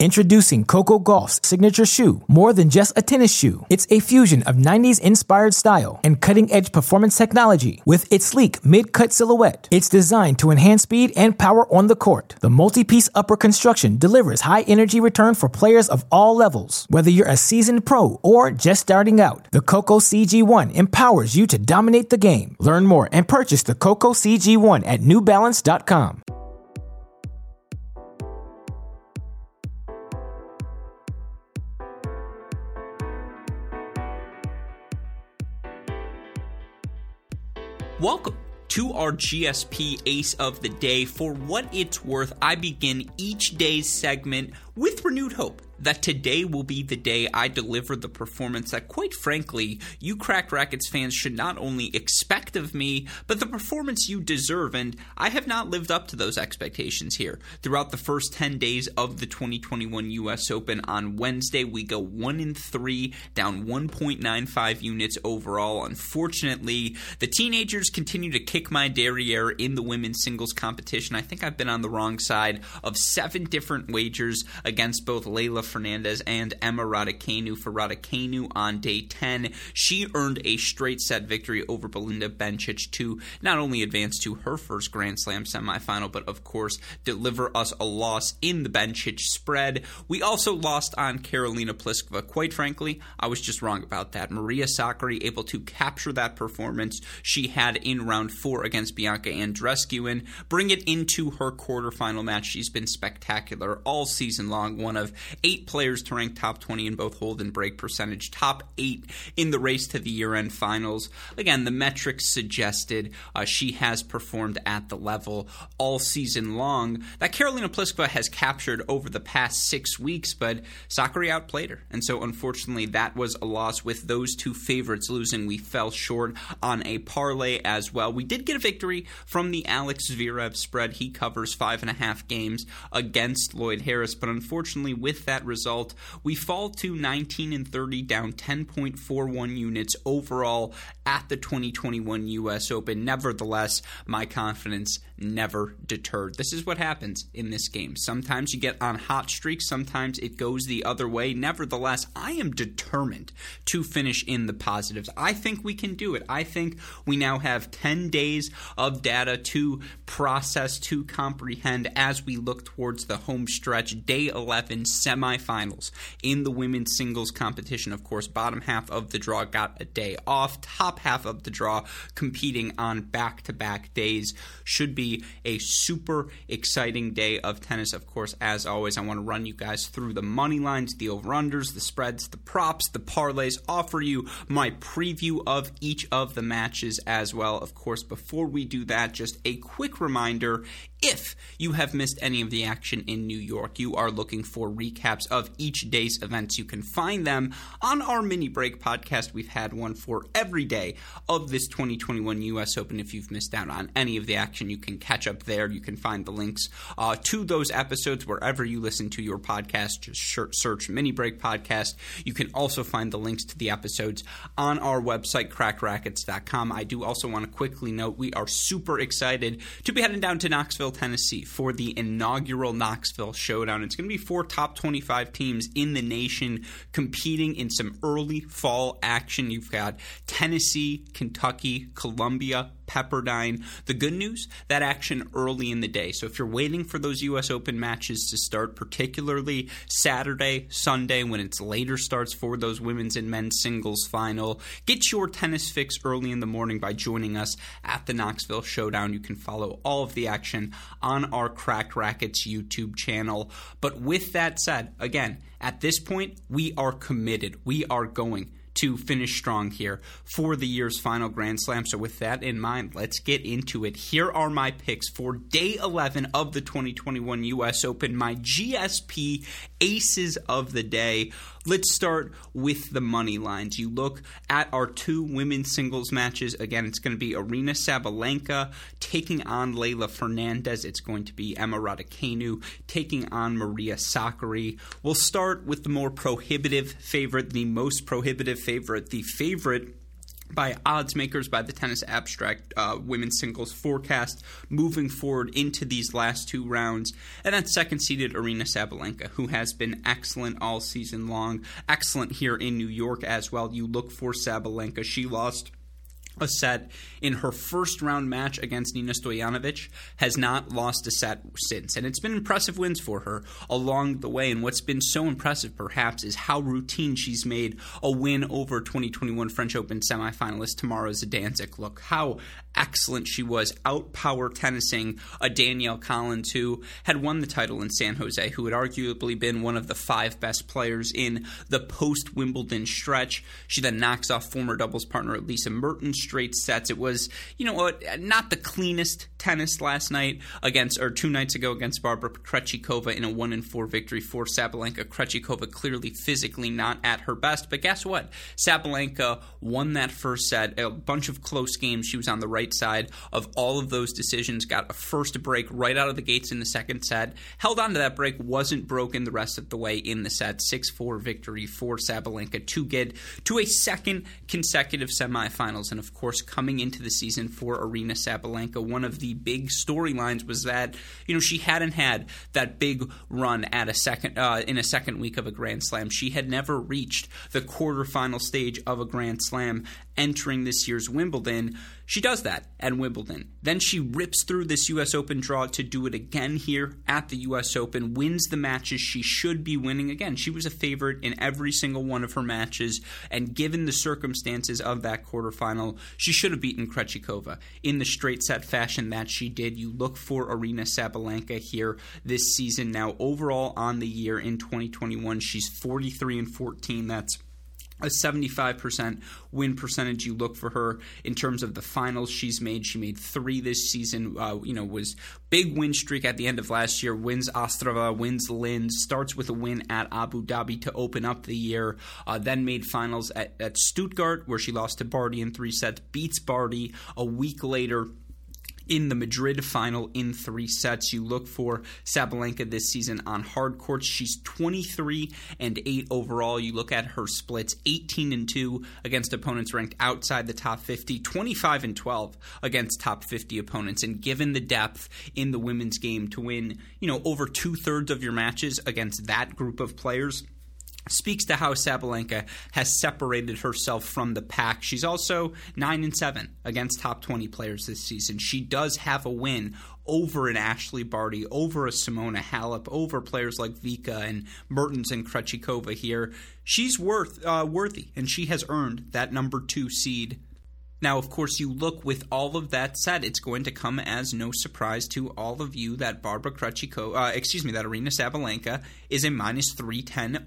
Introducing Coco Gauff's signature shoe, more than just a tennis shoe. It's a fusion of 90s-inspired style and cutting-edge performance technology. With its sleek mid-cut silhouette, it's designed to enhance speed and power on the court. The multi-piece upper construction delivers high-energy return for players of all levels. Whether you're a seasoned pro or just starting out, the Coco CG1 empowers you to dominate the game. Learn more and purchase the Coco CG1 at NewBalance.com. Welcome to our GSP Ace of the Day. For what it's worth, I begin each day's segment with renewed hope that today will be the day I deliver the performance that, quite frankly, you Cracked Racquets fans should not only expect of me, but the performance you deserve, and I have not lived up to those expectations here. Throughout the first 10 days of the 2021 U.S. Open, on Wednesday, we go 1-3, down 1.95 units overall. Unfortunately, the teenagers continue to kick my derriere in the women's singles competition. I think I've been on the wrong side of 7 different wagers against both Leylah Fernandez and Emma Raducanu. For Raducanu on day 10, she earned a straight set victory over Belinda Bencic to not only advance to her first Grand Slam semifinal, but of course deliver us a loss in the Bencic spread. We also lost on Karolina Pliskova. Quite frankly, I was just wrong about that. Maria Sakkari able to capture that performance she had in round 4 against Bianca Andreescu and bring it into her quarterfinal match. She's been spectacular all season long, one of 8 players to rank top 20 in both hold and break percentage, top 8 in the race to the year-end finals. Again, the metrics suggested she has performed at the level all season long that Karolina Pliskova has captured over the past 6 weeks, but Sakkari outplayed her, and so unfortunately that was a loss. With those 2 favorites losing, we fell short on a parlay as well. We did get a victory from the Alex Zverev spread. He covers 5.5 games against Lloyd Harris, but unfortunately with that result, we fall to 19-30, down 10.41 units overall at the 2021 U.S. Open. Nevertheless, my confidence never deterred. This is what happens in this game. Sometimes you get on hot streaks, sometimes it goes the other way. Nevertheless, I am determined to finish in the positives. I think we can do it. I think we now have 10 days of data to process, to comprehend as we look towards the home stretch, day 11 semifinals in the women's singles competition. Of course, bottom half of the draw got a day off. Top half of the draw competing on back-to-back days. Should be a super exciting day of tennis. Of course, as always, I want to run you guys through the money lines, the over-unders, the spreads, the props, the parlays, offer you my preview of each of the matches as well. Of course, before we do that, just a quick reminder, if you have missed any of the action in New York, you are looking for recaps of each day's events, you can find them on our mini break podcast. We've had one for every day of this 2021 U.S. Open. If you've missed out on any of the action, you can catch up there. You can find the links to those episodes wherever you listen to your podcast. Just search mini break podcast. You can also find the links to the episodes on our website, crackrackets.com. I do also want to quickly note we are super excited to be heading down to Knoxville, Tennessee for the inaugural Knoxville Showdown. It's going to be 4 top 25 teams in the nation competing in some early fall action. You've got Tennessee, Kentucky, Columbia, Pepperdine. The good news, that action early in the day. So if you're waiting for those U.S. Open matches to start, particularly Saturday, Sunday, when it's later starts for those women's and men's singles final, get your tennis fix early in the morning by joining us at the Knoxville Showdown. You can follow all of the action on our Cracked Racquets YouTube channel. But with that said, again, at this point, we are committed. We are going to finish strong here for the year's final Grand Slam. So with that in mind, let's get into it. Here are my picks for day 11 of the 2021 U.S. Open, my GSP aces of the day. Let's start with the money lines. You look at our 2 women's singles matches. Again, it's going to be Aryna Sabalenka taking on Leylah Fernandez. It's going to be Emma Raducanu taking on Maria Sakkari. We'll start with the more prohibitive favorite, the most prohibitive favorite, the favorite by odds makers, by the Tennis Abstract women's singles forecast moving forward into these last two rounds. And that's second-seeded Aryna Sabalenka, who has been excellent all season long, excellent here in New York as well. You look for Sabalenka. She lost a set in her first-round match against Nina Stojanovic, has not lost a set since. And it's been impressive wins for her along the way. And what's been so impressive, perhaps, is how routine she's made a win over 2021 French Open semifinalist Tamara Zidansek. Look how excellent she was, outpower tennising a Danielle Collins, who had won the title in San Jose, who had arguably been one of the 5 best players in the post-Wimbledon stretch. She then knocks off former doubles partner Lisa Mertens straight sets. It was, not the cleanest tennis last night two nights ago against Barbara Krejcikova in a 1-4 victory for Sabalenka. Krejcikova clearly physically not at her best, but guess what? Sabalenka won that first set, a bunch of close games. She was on the right side of all of those decisions, got a first break right out of the gates in the second set, held on to that break, wasn't broken the rest of the way in the set. 6-4 victory for Sabalenka to get to a second consecutive semifinals. And of course, coming into the season for Aryna Sabalenka, one of the big storylines was that, she hadn't had that big run at in a second week of a Grand Slam. She had never reached the quarterfinal stage of a Grand Slam entering this year's Wimbledon. She does that at Wimbledon. Then she rips through this U.S. Open draw to do it again here at the U.S. Open, wins the matches she should be winning. Again, she was a favorite in every single one of her matches, and given the circumstances of that quarterfinal, she should have beaten Krejcikova in the straight set fashion that she did. You look for Aryna Sabalenka here this season. Now, overall on the year in 2021, she's 43-14. That's a 75% win percentage. You look for her in terms of the finals she's made. She made 3 this season, was big win streak at the end of last year, wins Ostrava, wins Linz, starts with a win at Abu Dhabi to open up the year, then made finals at Stuttgart, where she lost to Barty in 3 sets, beats Barty a week later in the Madrid final in 3 sets. You look for Sabalenka this season on hard courts. She's 23-8 overall. You look at her splits, 18-2 against opponents ranked outside the top 50, 25-12 against top 50 opponents. And given the depth in the women's game to win, over 2/3 of your matches against that group of players, speaks to how Sabalenka has separated herself from the pack. She's also 9-7 against top 20 players this season. She does have a win over an Ashley Barty, over a Simona Halep, over players like Vika and Mertens and Krejcikova here. She's worthy, and she has earned that number 2 seed. Now, of course, you look with all of that said, it's going to come as no surprise to all of you that that Aryna Sabalenka is a -310,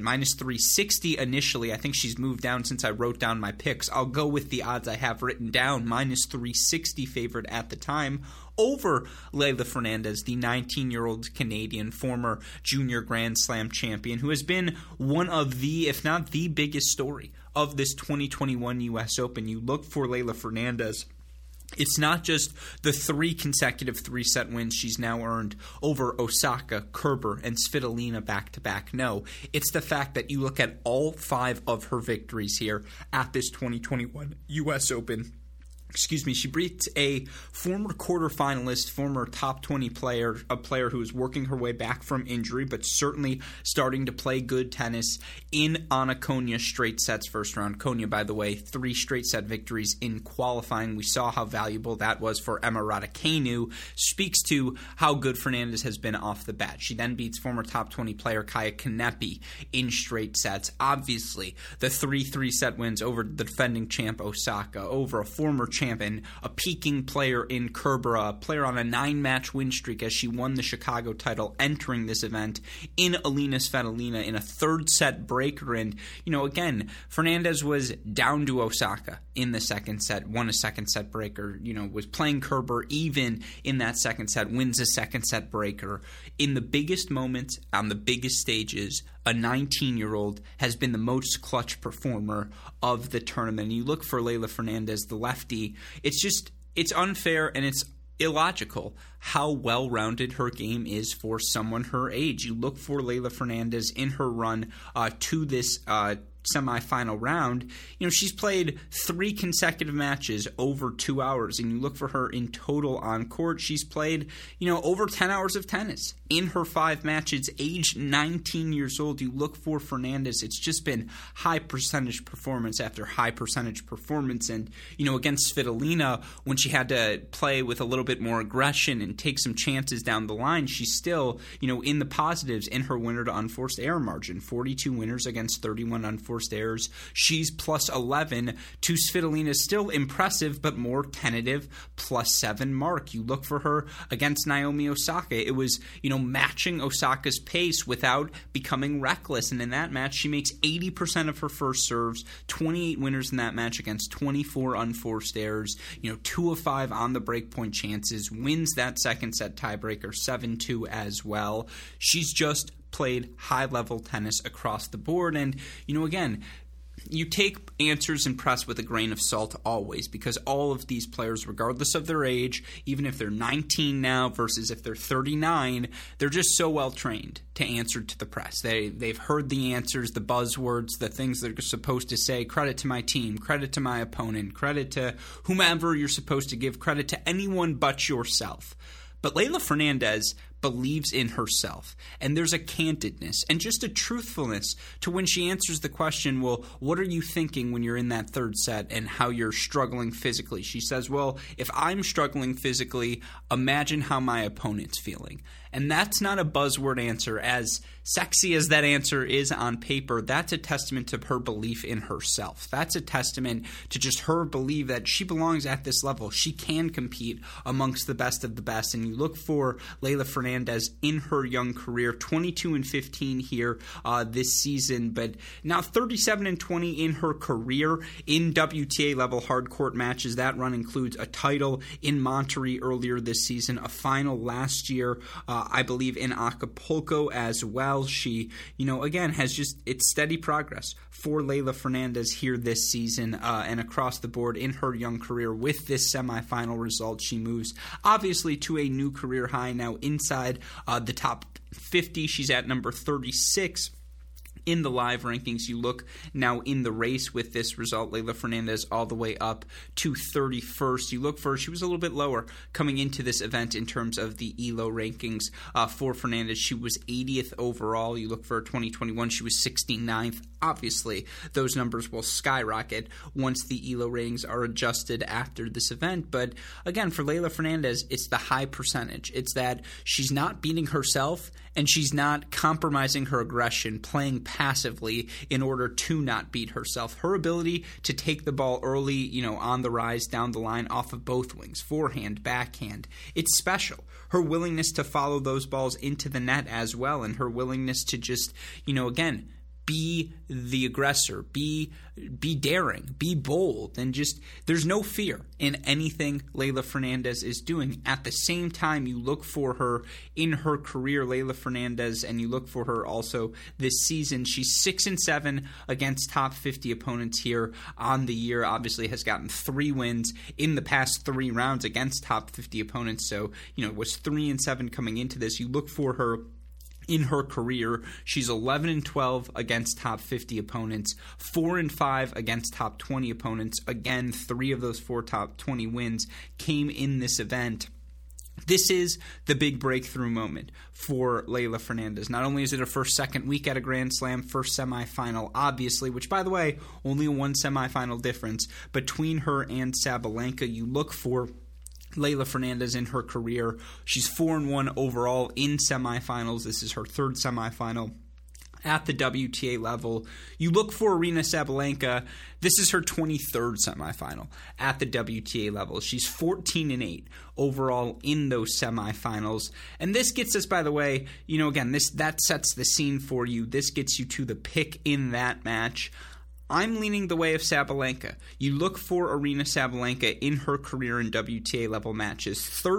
-360 initially. I think she's moved down since I wrote down my picks. I'll go with the odds I have written down, -360 favorite at the time, over Leylah Fernandez, the 19-year-old Canadian, former junior Grand Slam champion, who has been one of the, if not the biggest story of this 2021 U.S. Open. You look for Leylah Fernandez. It's not just the 3 consecutive 3-set wins she's now earned over Osaka, Kerber, and Svitolina back-to-back. No, it's the fact that you look at all 5 of her victories here at this 2021 U.S. Open. She beats a former quarterfinalist, former top 20 player, a player who is working her way back from injury, but certainly starting to play good tennis in Anna Konya straight sets first round. Konya, by the way, 3 straight set victories in qualifying. We saw how valuable that was for Emma Raducanu. Speaks to how good Fernandez has been off the bat. She then beats former top 20 player Kaya Kanepi in straight sets. Obviously, the 3 3-set wins over the defending champ Osaka, over a former champion, a peaking player in Kerber, a player on a 9-match win streak as she won the Chicago title entering this event, in Alina Svitolina in a 3rd-set breaker. And, again, Fernandez was down to Osaka in the second set, won a 2nd-set breaker, was playing Kerber even in that 2nd set, wins a 2nd-set breaker. In the biggest moments, on the biggest stages, a 19-year-old has been the most clutch performer of the tournament. You look for Leylah Fernandez, the lefty. It's unfair and it's illogical how well-rounded her game is for someone her age. You look for Leylah Fernandez in her run to this semifinal round, she's played 3 consecutive matches over 2 hours, and you look for her in total on court. She's played, over 10 hours of tennis in her 5 matches, age 19 years old. You look for Fernandez. It's just been high percentage performance after high percentage performance. And, against Svitolina, when she had to play with a little bit more aggression and take some chances down the line, she's still, in the positives in her winner to unforced error margin. 42 winners against 31 unforced errors. She's plus 11 to Svitolina's still impressive but more tentative plus 7 mark. You look for her against Naomi Osaka. It was, matching Osaka's pace without becoming reckless. And in that match, she makes 80% of her first serves, 28 winners in that match against 24 unforced errors, 2 of 5 on the breakpoint chances, wins that second set tiebreaker 7-2 as well. She's just played high-level tennis across the board. And, again, you take answers in press with a grain of salt always, because all of these players, regardless of their age, even if they're 19 now versus if they're 39, they're just so well trained to answer to the press. They've heard the answers, the buzzwords, the things they're supposed to say. Credit to my team, credit to my opponent, credit to whomever you're supposed to give credit to, anyone but yourself. But Leylah Fernandez believes in herself, and there's a candidness and just a truthfulness to when she answers the question, well, what are you thinking when you're in that third set and how you're struggling physically? She says, well, if I'm struggling physically, imagine how my opponent's feeling. And that's not a buzzword answer. As sexy as that answer is on paper, that's a testament to her belief in herself. That's a testament to just her belief that she belongs at this level. She can compete amongst the best of the best. And you look for Leylah Fernandez in her young career, 22-15 here this season, but now 37-20 in her career in WTA level hard court matches. That run includes a title in Monterrey earlier this season, a final last year, I believe in Acapulco as well. She, again, has it's steady progress for Leylah Fernandez here this season and across the board in her young career. With this semifinal result, she moves obviously to a new career high now inside the top 50. She's at number 36 in the live rankings. You look now in the race with this result, Leylah Fernandez all the way up to 31st. You look for, she was a little bit lower coming into this event in terms of the ELO rankings for Fernandez. She was 80th overall. You look for 2021, she was 69th. Obviously, those numbers will skyrocket once the ELO ratings are adjusted after this event. But again, for Leylah Fernandez, it's the high percentage. It's that she's not beating herself and she's not compromising her aggression, playing passively in order to not beat herself. Her ability to take the ball early, on the rise, down the line, off of both wings, forehand, backhand, it's special. Her willingness to follow those balls into the net as well, and her willingness to just, again, be the aggressor, be daring, be bold, and just there's no fear in anything Leylah Fernandez is doing. At the same time, you look for her in her career, Leylah Fernandez, and you look for her also this season. She's 6-7 against top 50 opponents here on the year. Obviously has gotten 3 wins in the past 3 rounds against top 50 opponents, so was 3-7 coming into this. You look for her in her career, she's 11-12 against top 50 opponents, 4-5 against top 20 opponents. Again, 3 of those 4 top 20 wins came in this event. This is the big breakthrough moment for Leylah Fernandez. Not only is it her second week at a Grand Slam, first semifinal, obviously, which, by the way, only a 1 semifinal difference between her and Sabalenka. You look for Leylah Fernandez in her career. She's 4-1 overall in semifinals. This is her 3rd semifinal at the WTA level. You look for Aryna Sabalenka. This is her 23rd semifinal at the WTA level. She's 14-8 overall in those semifinals. And this gets us, by the way, again, that sets the scene for you. This gets you to the pick in that match. I'm leaning the way of Sabalenka. You look for Aryna Sabalenka in her career in WTA level matches,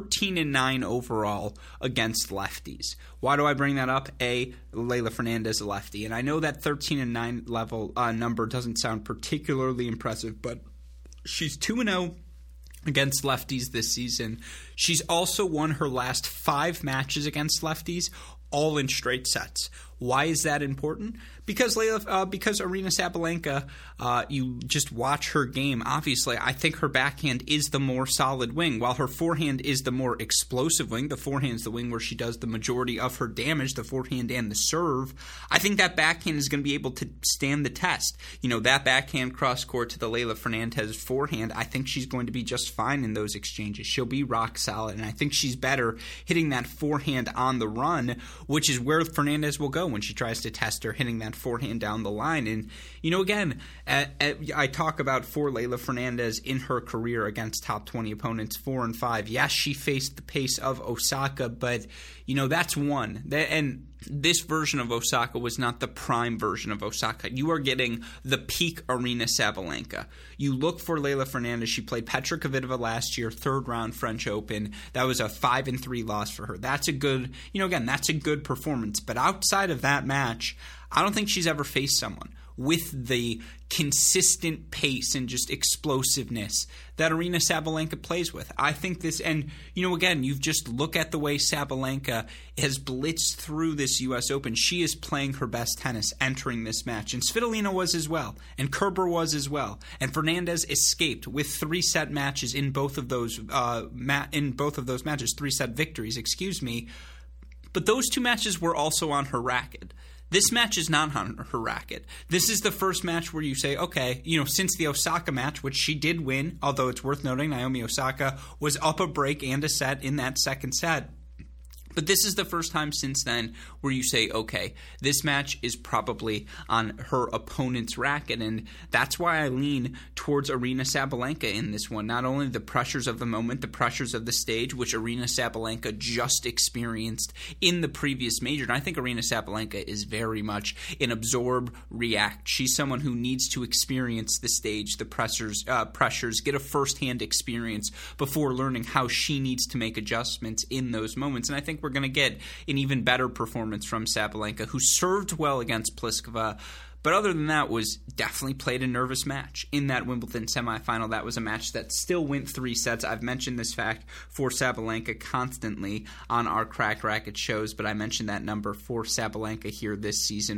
13-9 overall against lefties. Why do I bring that up? Leylah Fernandez, a lefty. And I know that 13-9 level number doesn't sound particularly impressive, but she's 2-0 against lefties this season. She's also won her last 5 matches against lefties, all in straight sets. Why is that important? Because Aryna Sabalenka, you just watch her game. Obviously, I think her backhand is the more solid wing, while her forehand is the more explosive wing. The forehand is the wing where she does the majority of her damage, the forehand and the serve. I think that backhand is going to be able to stand the test. That backhand cross-court to the Leylah Fernandez forehand, I think she's going to be just fine in those exchanges. She'll be rock solid, and I think she's better hitting that forehand on the run, which is where Fernandez will go when she tries to test her, hitting that forehand down the line. And, again, I talk about for Leylah Fernandez in her career against top 20 opponents, 4 and 5. Yes, she faced the pace of Osaka, but, that's one. And this version of Osaka was not the prime version of Osaka. You are getting the peak Aryna Sabalenka. You look for Leylah Fernandez. She played Petra Kvitova last year, third round French Open. That was a 5-3 loss for her. That's a good, that's a good performance. But outside of that match, I don't think she's ever faced someone with the consistent pace and just explosiveness that Aryna Sabalenka plays with. I think this, and again, you've just look at the way Sabalenka has blitzed through this U.S. Open. She is playing her best tennis entering this match, and Svitolina was as well, and Kerber was as well, and Fernandez escaped with 3-set matches in both of those matches, 3-set victories, But those 2 matches were also on her racket. This match is not on her racket. This is the first match where you say, okay, since the Osaka match, which she did win, although it's worth noting Naomi Osaka was up a break and a set in that second set. But this is the first time since then where you say, okay, this match is probably on her opponent's racket, and that's why I lean towards Aryna Sabalenka in this one. Not only the pressures of the moment, the pressures of the stage, which Aryna Sabalenka just experienced in the previous major. And I think Aryna Sabalenka is very much an absorb, react. She's someone who needs to experience the stage, the pressures, get a firsthand experience before learning how she needs to make adjustments in those moments. And I think we're going to get an even better performance from Sabalenka, who served well against Pliskova, but other than that was definitely played a nervous match in that Wimbledon semifinal. That was a match that still went 3 sets. I've mentioned this fact for Sabalenka constantly on our Cracked Racquet shows, but I mentioned that number for Sabalenka here this season,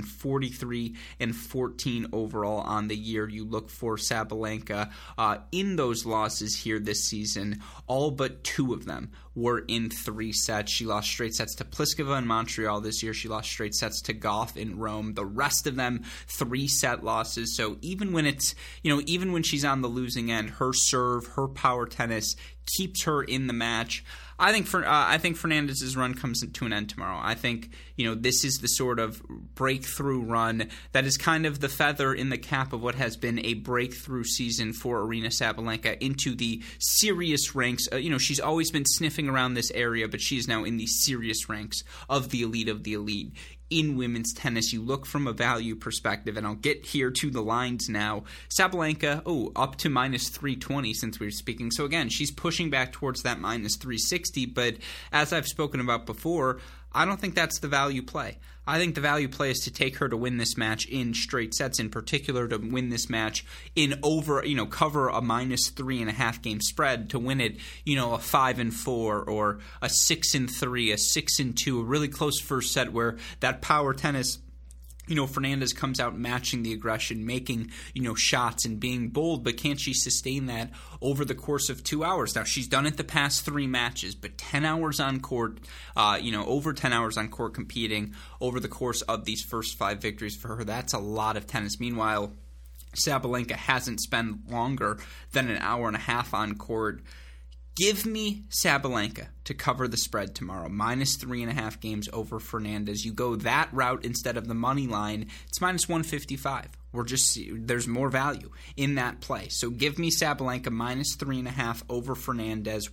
43-14 overall on the year. You look for Sabalenka in those losses here this season, all but 2 of them were in 3 sets. She lost straight sets to Pliskova in Montreal this year. She lost straight sets to Goff in Rome. The rest of them 3-set losses. So even when it's, even when she's on the losing end, her serve, her power tennis keeps her in the match. I think Fernandez's run comes to an end tomorrow. I think, this is the sort of breakthrough run that is kind of the feather in the cap of what has been a breakthrough season for Aryna Sabalenka into the serious ranks. She's always been sniffing around this area, but she is now in the serious ranks of the elite in women's tennis. You look from a value perspective, and I'll get here to the lines now. Sabalenka, up to -320 since we were speaking. So again, she's pushing back towards that -360, but as I've spoken about before, I don't think that's the value play. I think the value play is to take her to win this match in straight sets, in particular to win this match in cover a -3.5 game spread, to win it, a 5-4 or a 6-3, a 6-2, a really close first set where that power tennis, Fernandez comes out matching the aggression, making, shots and being bold, but can she sustain that over the course of 2 hours? Now, she's done it the past 3 matches, but 10 hours on court, over 10 hours on court competing over the course of these first 5 victories for her, that's a lot of tennis. Meanwhile, Sabalenka hasn't spent longer than an hour and a half on court. Give me Sabalenka to cover the spread tomorrow, -3.5 games over Fernandez. You go that route instead of the money line, it's -155. There's more value in that play. So give me Sabalenka -3.5 over Fernandez,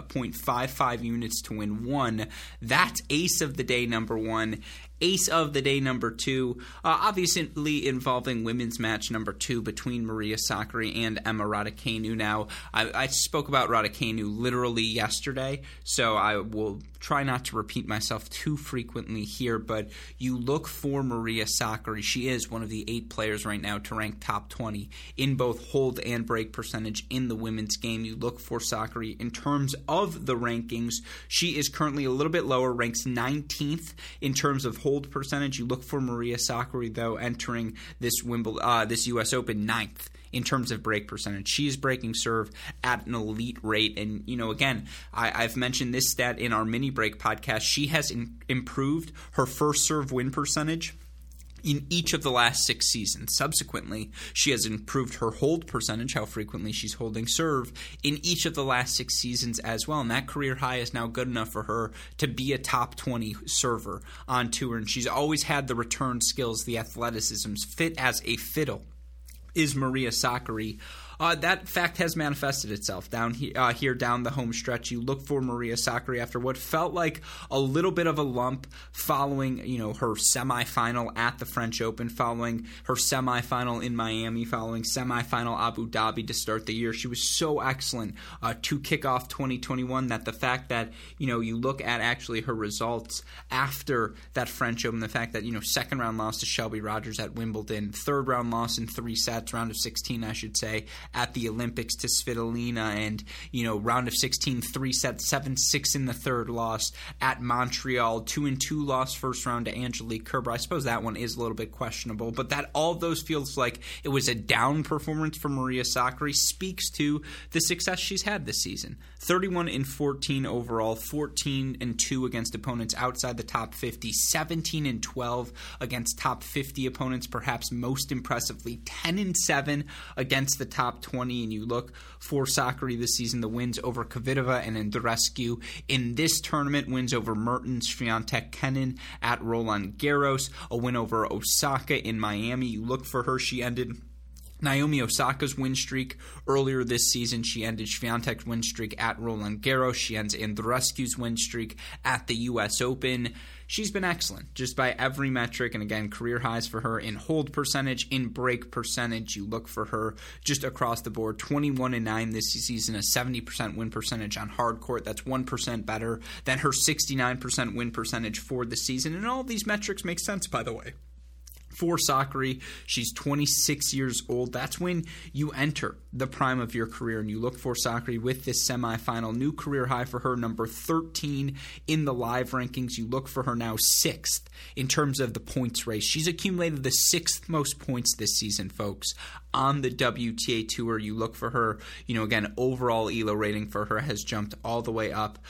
1.55 units to win 1. That's ace of the day number 1. Ace of the day number 2, obviously involving women's match number 2 between Maria Sakkari and Emma Raducanu. Now, I spoke about Raducanu literally yesterday, so so I will try not to repeat myself too frequently here, but you look for Maria Sakkari. She is one of the 8 players right now to rank top 20 in both hold and break percentage in the women's game. You look for Sakkari. In terms of the rankings, she is currently a little bit lower, ranks 19th in terms of hold percentage. You look for Maria Sakkari, though, entering this this U.S. Open 9th in terms of break percentage. She's breaking serve at an elite rate. And, again, I've mentioned this stat in our mini break podcast. She has improved her first serve win percentage in each of the last 6 seasons. Subsequently, she has improved her hold percentage, how frequently she's holding serve, in each of the last 6 seasons as well. And that career high is now good enough for her to be a top 20 server on tour. And she's always had the return skills, the athleticism, fit as a fiddle is Maria Sakkari. That fact has manifested itself down here down the home stretch. You look for Maria Sakkari after what felt like a little bit of a lump following, her semifinal at the French Open, following her semifinal in Miami, following semifinal Abu Dhabi to start the year. She was so excellent to kick off 2021 that the fact that, you look at actually her results after that French Open, the fact that, second round loss to Shelby Rogers at Wimbledon, third round loss in 3 sets, round of 16, I should say, at the Olympics to Svitolina, and, round of 16, 3 sets, 7-6 in the third, loss at Montreal, 2-2 loss first round to Angelique Kerber. I suppose that one is a little bit questionable, but that all of those feels like it was a down performance for Maria Sakkari speaks to the success she's had this season. 31-14 overall, 14-2 against opponents outside the top 50, 17-12 against top 50 opponents, perhaps most impressively, 10-7 against the top 20, and you look for Sakkari this season, the wins over Kvitova and Andreescu in this tournament, wins over Mertens, Swiatek, Kenin at Roland Garros, a win over Osaka in Miami. You look for her. She ended Naomi Osaka's win streak earlier this season. She ended Swiatek's win streak at Roland Garros. She ends Andreescu's win streak at the U.S. Open. She's been excellent just by every metric, and again, career highs for her in hold percentage, in break percentage. You look for her just across the board, 21-9 this season, a 70% win percentage on hard court. That's 1% better than her 69% win percentage for the season, and all these metrics make sense, by the way. For Sakkari, she's 26 years old. That's when you enter the prime of your career, and you look for Sakkari with this semifinal. New career high for her, number 13 in the live rankings. You look for her now 6th in terms of the points race. She's accumulated the 6th most points this season, folks, on the WTA Tour. You look for her, again, overall ELO rating for her has jumped all the way up.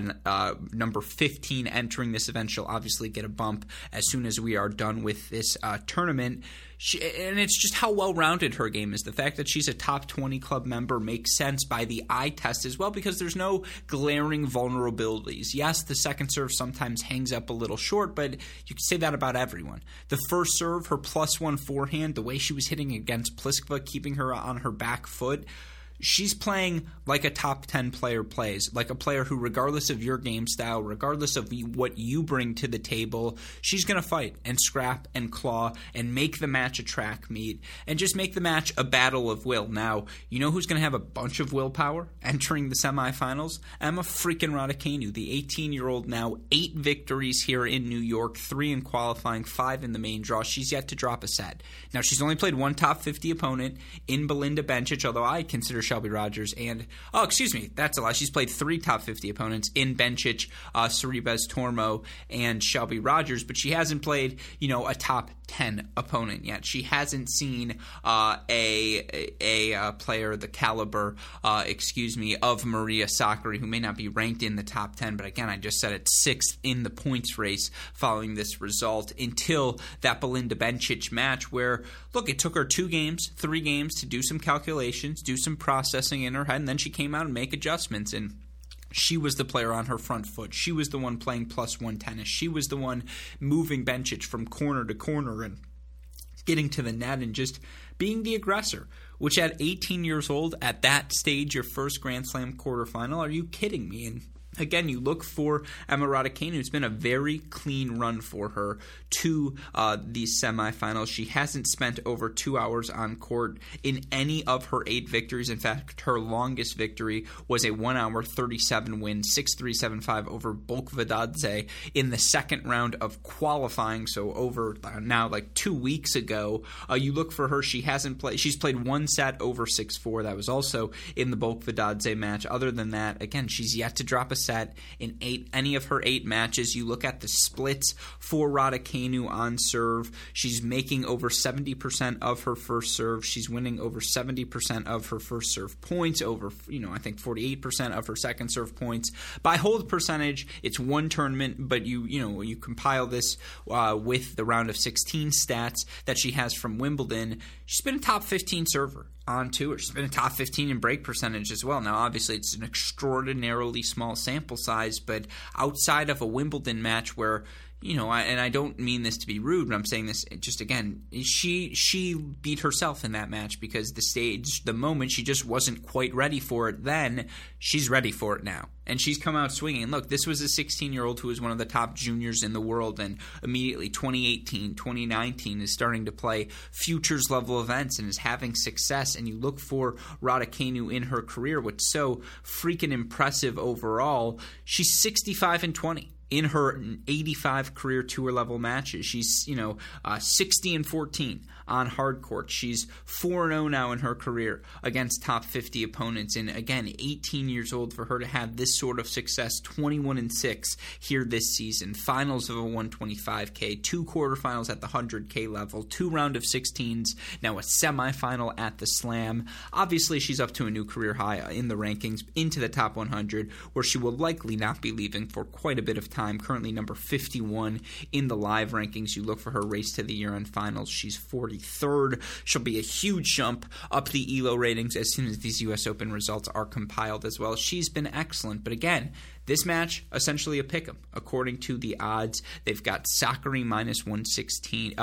Number 15 entering this event. She'll obviously get a bump as soon as we are done with this tournament. And it's just how well-rounded her game is. The fact that she's a top 20 club member makes sense by the eye test as well, because there's no glaring vulnerabilities. Yes, the second serve sometimes hangs up a little short, but you can say that about everyone. The first serve, her +1 forehand, the way she was hitting against Pliskova, keeping her on her back foot, she's playing like a top 10 player plays, like a player who, regardless of your game style, regardless of what you bring to the table, she's going to fight and scrap and claw and make the match a track meet and just make the match a battle of will. Now, you know who's going to have a bunch of willpower entering the semifinals? Emma freaking Raducanu, the 18-year-old now, 8 victories here in New York, 3 in qualifying, 5 in the main draw. She's yet to drop a set. Now, she's only played one top 50 opponent in Belinda Bencic, although I consider Shelby Rogers and that's a lie. She's played 3 top 50 opponents in Bencic, Sorribes Tormo, and Shelby Rogers, but she hasn't played, a top 10 opponent yet. She hasn't seen a player the caliber, of Maria Sakkari, who may not be ranked in the top 10, but again, I just said it, 6th in the points race following this result until that Belinda Bencic match where, look, it took her 3 games to do some calculations, do some processing in her head, and then she came out and make adjustments, and she was the player on her front foot. She was the one playing +1 tennis. She was the one moving Bencic from corner to corner and getting to the net and just being the aggressor, which at 18 years old, at that stage, your first Grand Slam quarterfinal, are you kidding me? And Again, you look for Emma Raducanu. It's been a very clean run for her to these semifinals. She hasn't spent over 2 hours on court in any of her 8 victories. In fact, her longest victory was a 1 hour 37 win, 6-3, 7-5 over Bolkvadadze in the second round of qualifying. So over now like 2 weeks ago. You look for her. She's played one set over 6-4. That was also in the Bolkvadadze match. Other than that, again, she's yet to drop a set in any of her 8 matches. You look at the splits for Raducanu on serve. She's making over 70% of her first serve. She's winning over 70% of her first serve points, over I think 48% of her second serve points. By hold percentage, it's one tournament, but you compile this with the round of 16 stats that she has from Wimbledon. She's been a top 15 server on tour. She's been a top 15 in break percentage as well. Now, obviously, it's an extraordinarily small sample size, but outside of a Wimbledon match where, and I don't mean this to be rude, but I'm saying this just again, she beat herself in that match because the moment, she just wasn't quite ready for it then. She's ready for it now. And she's come out swinging. Look, this was a 16-year-old who was one of the top juniors in the world, and immediately 2018, 2019 is starting to play futures-level events and is having success. And you look for Raducanu in her career, what's so freaking impressive overall, she's 65-20. In her 85 career tour level matches. She's, 60-14 on hard court. She's 4-0 now in her career against top 50 opponents. And again, 18 years old for her to have this sort of success, 21-6 here this season. Finals of a 125K, 2 quarterfinals at the 100K level, 2 round of 16s, now a semifinal at the Slam. Obviously, she's up to a new career high in the rankings, into the top 100, where she will likely not be leaving for quite a bit of time. Currently number 51 in the live rankings. You look for her race to the year-end finals. She's 43rd. She'll be a huge jump up the ELO ratings as soon as these U.S. Open results are compiled as well. She's been excellent. But again, this match, essentially a pick'em. According to the odds, they've got Sakkari minus 160,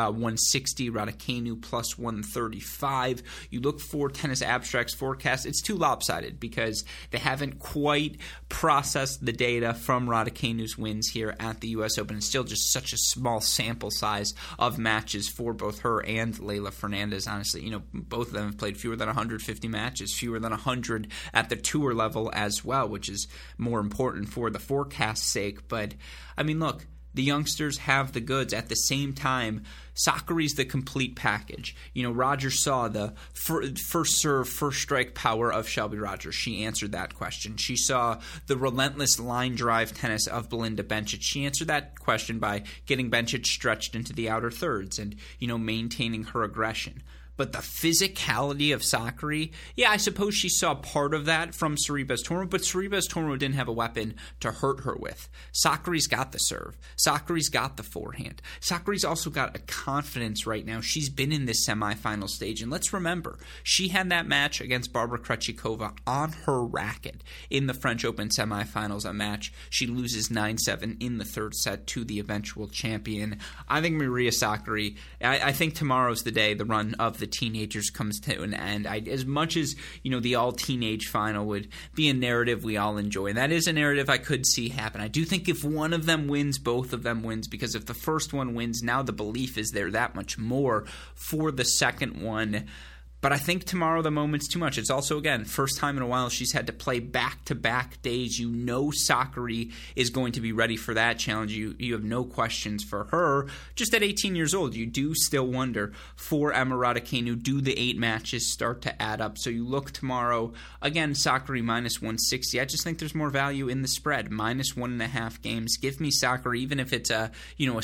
Raducanu plus 135. You look for Tennis Abstract's forecast. It's too lopsided because they haven't quite processed the data from Raducanu's wins here at the U.S. Open. It's still just such a small sample size of matches for both her and Leylah Fernandez. Honestly, both of them have played fewer than 150 matches, fewer than 100 at the tour level as well, which is more important for the forecast's sake. But, I mean, look, the youngsters have the goods. At the same time, Sakkari's the complete package. Rogers saw the first serve, first strike power of Shelby Rogers. She answered that question. She saw the relentless line drive tennis of Belinda Bencic. She answered that question by getting Bencic stretched into the outer thirds and, maintaining her aggression. But the physicality of Sakkari, I suppose she saw part of that from Sorribes Tormo, but Sorribes Tormo didn't have a weapon to hurt her with. Sakkari's got the serve. Sakkari's got the forehand. Sakkari's also got a confidence right now. She's been in this semifinal stage, and let's remember, she had that match against Barbara Krejcikova on her racket in the French Open semifinals, a match she loses 9-7 in the third set to the eventual champion. I think Maria Sakkari, I think tomorrow's the day the run of the teenagers comes to an end. As much as the all teenage final would be a narrative we all enjoy, and that is a narrative I could see happen. I do think if one of them wins, both of them wins, because if the first one wins, now the belief is there that much more for the second one. But I think tomorrow the moment's too much. It's also, again, first time in a while she's had to play back-to-back days. Sakkari is going to be ready for that challenge. You have no questions for her. Just at 18 years old, you do still wonder for Emma Raducanu, do the 8 matches start to add up? So you look tomorrow, again, Sakkari minus 160. I just think there's more value in the spread. Minus 1.5 games. Give me Sakkari, even if it's a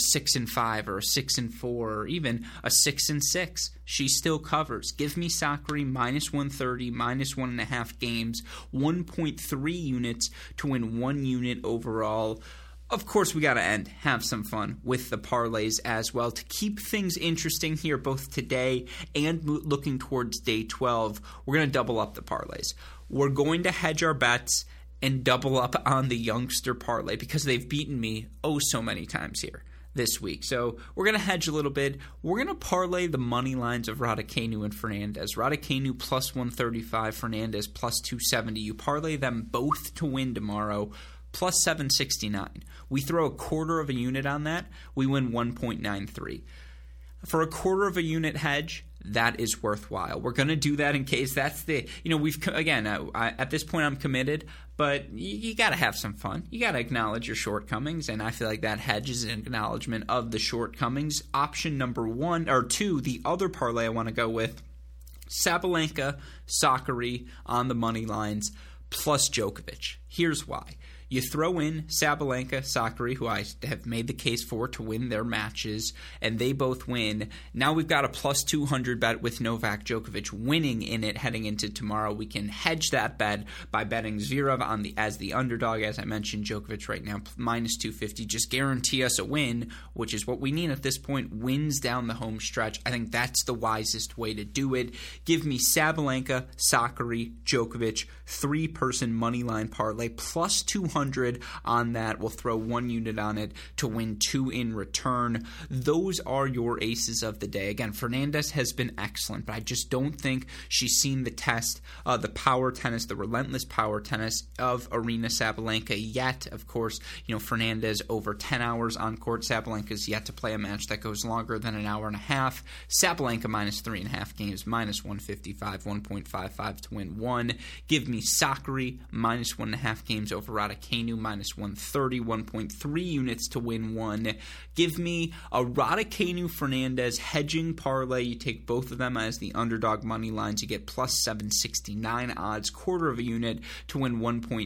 6-5 or a 6-4 or even a 6-6. She still covers. Give me Sakkari minus 130, minus 1.5 games, 1.3 units to win 1 unit overall. Of course, we got to have some fun with the parlays as well. To keep things interesting here both today and looking towards day 12, we're going to double up the parlays. We're going to hedge our bets and double up on the youngster parlay because they've beaten me so many times here this week. So we're going to hedge a little bit. We're going to parlay the money lines of Raducanu and Fernandez. Raducanu plus 135, Fernandez plus 270. You parlay them both to win tomorrow. plus 769. We throw a quarter of a unit on that, we win 1.93. For a quarter of a unit hedge, that is worthwhile. We're going to do that in case that's the, at this point I'm committed, but you got to have some fun. You got to acknowledge your shortcomings, and I feel like that hedge is an acknowledgement of the shortcomings. Option number 1 or 2, the other parlay I want to go with, Sabalenka, Sakkari on the money lines plus Djokovic. Here's why. You throw in Sabalenka, Sakkari, who I have made the case for to win their matches, and they both win. Now we've got a plus 200 bet with Novak Djokovic winning in it heading into tomorrow. We can hedge that bet by betting Zverev as the underdog. As I mentioned, Djokovic right now minus 250. Just guarantee us a win, which is what we need at this point. Wins down the home stretch. I think that's the wisest way to do it. Give me Sabalenka, Sakkari, Djokovic, 3-person money line parlay plus 200 on that. We'll throw 1 unit on it to win 2 in return. Those are your aces of the day. Again, Fernandez has been excellent, but I just don't think she's seen the test, the power tennis, the relentless power tennis of Aryna Sabalenka yet. Of course, Fernandez over 10 hours on court. Sabalenka's yet to play a match that goes longer than an hour and a half. Sabalenka minus 3.5 games, minus 155, 1.55 to win 1. Give me Sakkari minus 1.5 games over Raducanu minus 130, 1.3 units to win 1. Give me a Raducanu Fernandez hedging parlay. You take both of them as the underdog money lines. You get plus 769 odds, quarter of a unit to win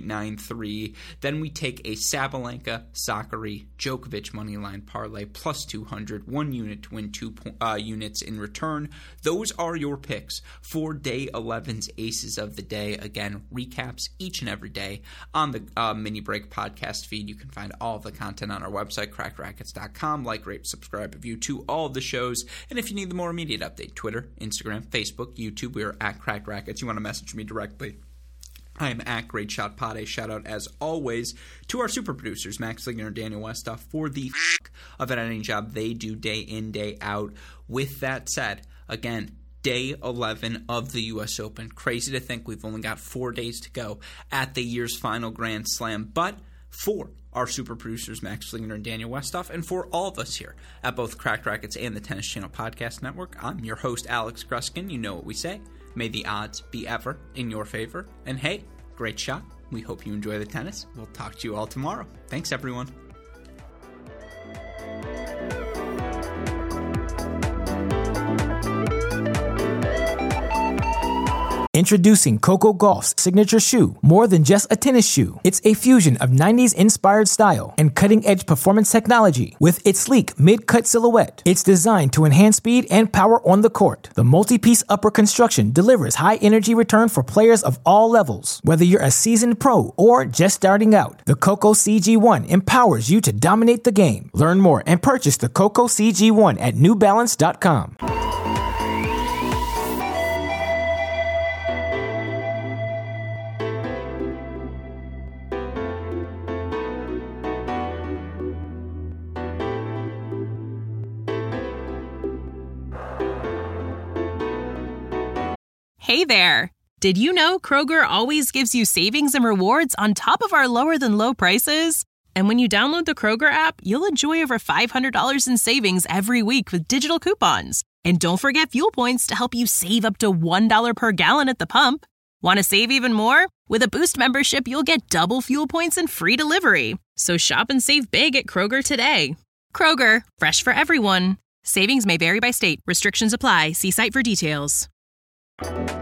1.93. Then we take a Sabalenka, Sakkari, Djokovic money line parlay plus 200, 1 unit to win 2 units in return. Those are your picks for day 11's aces of the day. Again, recaps each and every day on the Mini Break podcast feed. You can find all of the content on our website, crackrackets.com. Like, rate, subscribe, review to all of the shows. And if you need the more immediate update, Twitter, Instagram, Facebook, YouTube, we are at Cracked Rackets. You want to message me directly, I am at Great Shot Pod. A shout out, as always, to our super producers, Max Ligner and Daniel Westoff, for the of an editing job they do day in, day out. With that said, again, Day 11 of the U.S. Open. Crazy to think we've only got 4 days to go at the year's final Grand Slam. But for our super producers, Max Ligner and Daniel Westoff, and for all of us here at both Cracked Rackets and the Tennis Channel Podcast Network, I'm your host, Alex Gruskin. You know what we say. May the odds be ever in your favor. And hey, great shot. We hope you enjoy the tennis. We'll talk to you all tomorrow. Thanks, everyone. Introducing Coco Gauff's signature shoe. More than just a tennis shoe, it's a fusion of 90s inspired style and cutting-edge performance technology. With its sleek mid-cut silhouette, it's designed to enhance speed and power on the court. The multi-piece upper construction delivers high-energy return for players of all levels. Whether you're a seasoned pro or just starting out, the Coco CG1 empowers you to dominate the game. Learn more and purchase the Coco CG1 at NewBalance.com. Hey there! Did you know Kroger always gives you savings and rewards on top of our lower-than-low prices? And when you download the Kroger app, you'll enjoy over $500 in savings every week with digital coupons. And don't forget fuel points to help you save up to $1 per gallon at the pump. Want to save even more? With a Boost membership, you'll get double fuel points and free delivery. So shop and save big at Kroger today. Kroger, fresh for everyone. Savings may vary by state. Restrictions apply. See site for details.